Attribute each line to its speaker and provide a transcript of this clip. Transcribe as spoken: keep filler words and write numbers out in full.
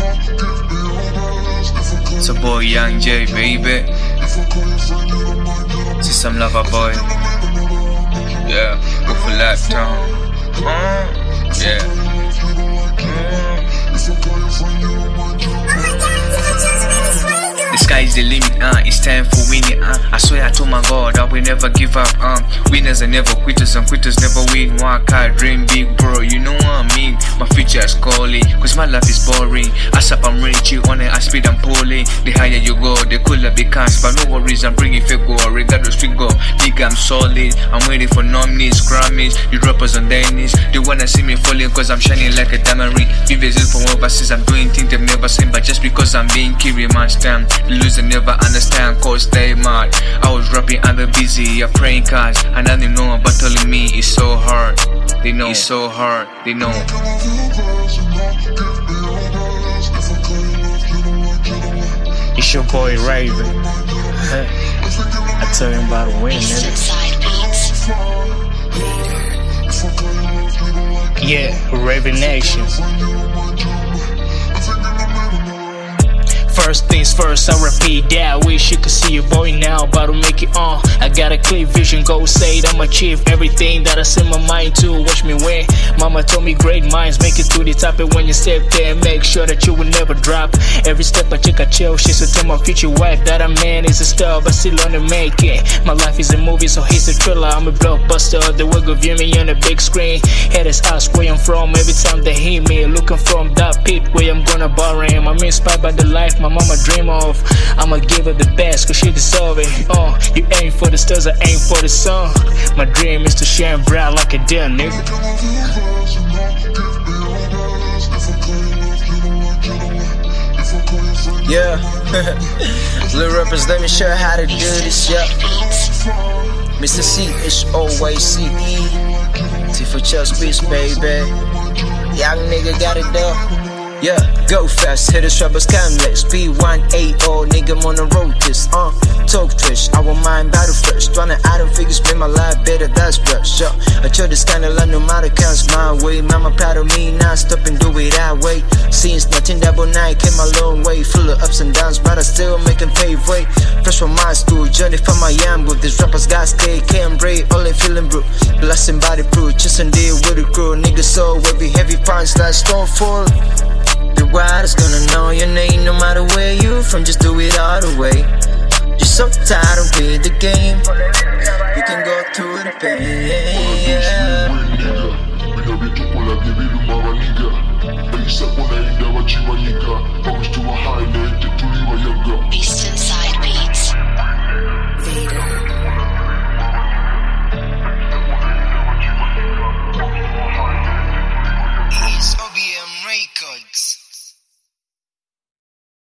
Speaker 1: It's a boy Young J, baby. See some lover boy. Yeah, go for lifetime. Uh, yeah. The sky is the limit, uh, it's time for winning, uh. I swear I told my God I will never give up, um. Winners are never quitters and quitters never win. One car dream big, bro, you know what I mean. My future is calling, cause my life is boring. As up I'm rich, you on it, I speed I'm pulling. The higher you go, the cooler becomes. But no worries, I'm bringing fake go, regardless we go. Nigga, I'm solid, I'm waiting for nominees, Grammys. You rappers on their knees, they wanna see me falling cause I'm shining like a diamond ring. Vivid from overseas, I'm doing things they've never seen. But just because I'm being kiri, man, stand. The loser never understand cause they mad. I was rapping and they're busy, I'm praying cards. And now they know about telling me it's so hard. They know it's so hard, they know.
Speaker 2: It's your boy Raven. I tell him about a win, nigga. Yeah, Raven Nation. First things first, I repeat that. Wish you could see your boy now, about to make it on. I got a clear vision, go say it, I'ma achieve everything that I set my mind to. Watch me win. Mama told me great minds make it through the top, and when you step there, make sure that you will never drop. Every step I check, I chill. She said tell my future wife that a man is a star, but still on the make it. My life is a movie, so he's a thriller. I'm a blockbuster, they will go view me on the big screen. Haters ask where I'm from every time they hear me. Looking from that pit where I'm gonna borrow him. I'm inspired by the life my mama dream of. I'ma give her the best cause she deserve it. Uh, you aim for the stars, I aim for the sun. My dream is to shine bright like a deer, nigga.
Speaker 3: Yeah. Little rappers, let me show you how to do this, yeah. Mister C, H O Y C E. T for Chelsea Beach, baby. Young nigga got it though. Yeah, go fast, hit the rappers timeless. B one eight oh, nigga, I'm on the road this, uh talk trash, I won't mind battle first. Tryna add them figures, make my life better, that's brush, yeah. I chose this kind of life, no matter counts my way. Mama proud of me, now stop and do it that way. Since nineteen ninety-nine, came a long way. Full of ups and downs, but I still making pave way. Fresh from my school, journey from my yam with these rappers got stay, can't break, all in feeling bro. Blasting body proof, just and deal with the crew. Niggas so heavy, heavy punch like Stonefall. The riders gonna know your name no matter where you from, just do it all the way. You're so tired of playing the game, you can go through the pain, yeah.